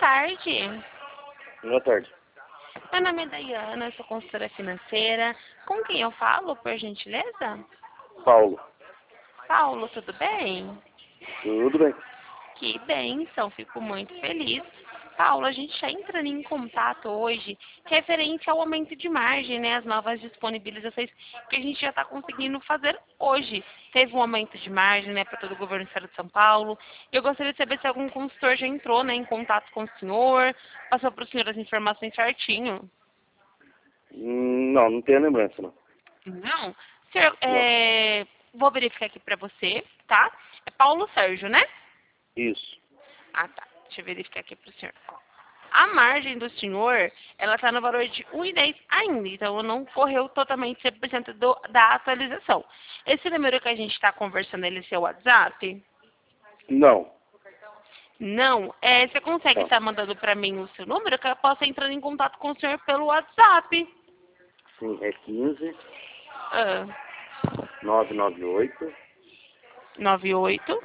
tarde. Boa tarde. Meu nome é Dayana, eu sou consultora financeira. Com quem eu falo, por gentileza? Paulo. Paulo, tudo bem? Tudo bem? Que bênção, fico muito feliz. Paulo, a gente está entrando em contato hoje referente ao aumento de margem, né? As novas disponibilizações que a gente já está conseguindo fazer hoje. Teve um aumento de margem, né, para todo o governo do estado de São Paulo. Eu gostaria de saber se algum consultor já entrou, né, em contato com o senhor, passou para o senhor as informações certinho. Não, não tenho lembrança, não. Não? Senhor, Não. vou verificar aqui para você, tá? É Paulo Sérgio, né? Isso. Ah, tá. Deixa eu verificar aqui para o senhor. A margem do senhor, ela está no valor de 1,10 ainda, então não correu totalmente 100% da atualização. Esse número que a gente está conversando, ele é seu WhatsApp? Não. Não. Você consegue Não. estar mandando para mim o seu número, que eu possa entrar em contato com o senhor pelo WhatsApp? Sim, é 15 Ah, 998 98,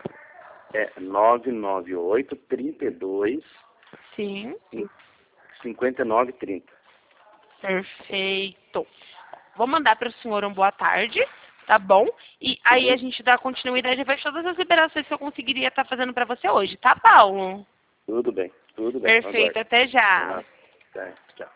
998 32 sim. 59 30. Perfeito. Vou mandar para o senhor um boa tarde, tá bom? E aí a Uhum. gente dá continuidade e faz todas as liberações que eu conseguiria estar fazendo para você hoje, tá, Paulo? Tudo bem. Tudo bem. Perfeito, Aguardo. até já. Ah, tá. Tchau.